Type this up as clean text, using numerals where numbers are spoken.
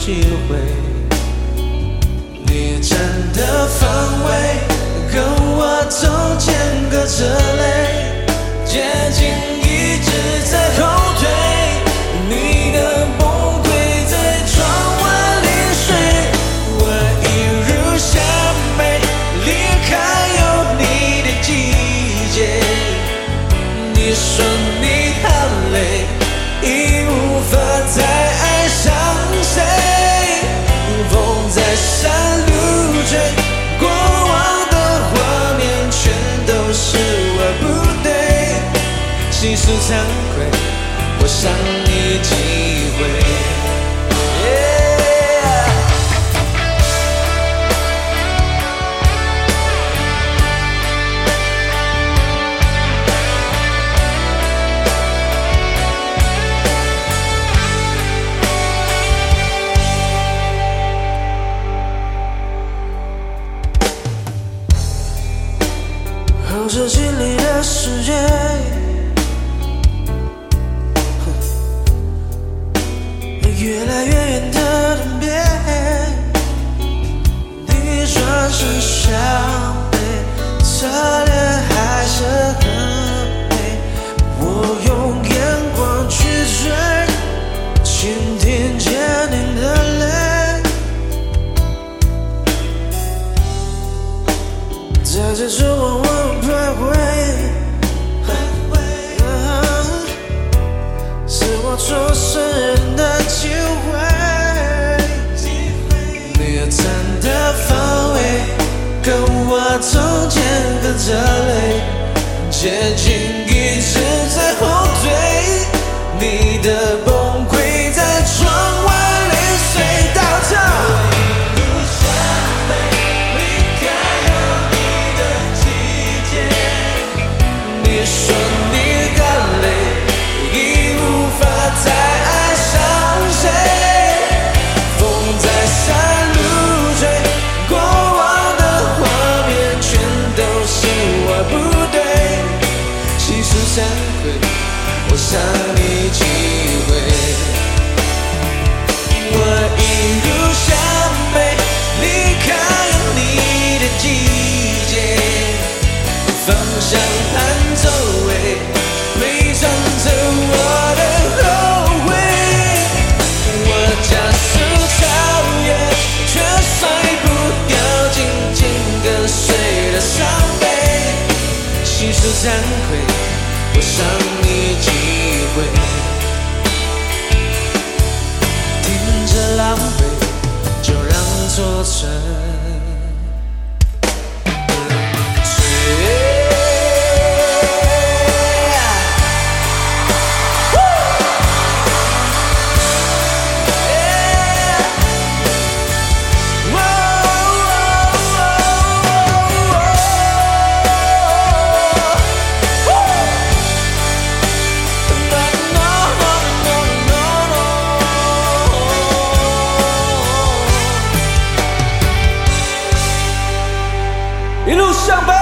机会。你站的方位跟我中间隔着泪，接近一直在后退，你的崩溃在窗外淋水，我一如夏梅离开有你的季节。你说你很累，已无法再爱上谁，风在山路吹，过往的画面全都是我不对，细数惭愧，我想你几回。后视镜里的世界，越来越远的天边，你转身向背，侧脸还是很美。我用眼光去追，倾听坚定的泪，在这周往往徘徊，是我错失人的机会。你站的方位跟我中间隔着泪，接近一直在后退，你的崩溃在窗外淋水到这。你说你很累，已无法再爱上谁，风在山路吹，过往的画面全都是我不对，细数惭愧，我想你几回。我一如夏梅离开你的季节，方向盘周围陪唱着我的后悔，我加速超越，却甩不掉紧紧跟随的伤悲，细数惭愧，我伤你几回，听着狼狈，就让错成一路向北。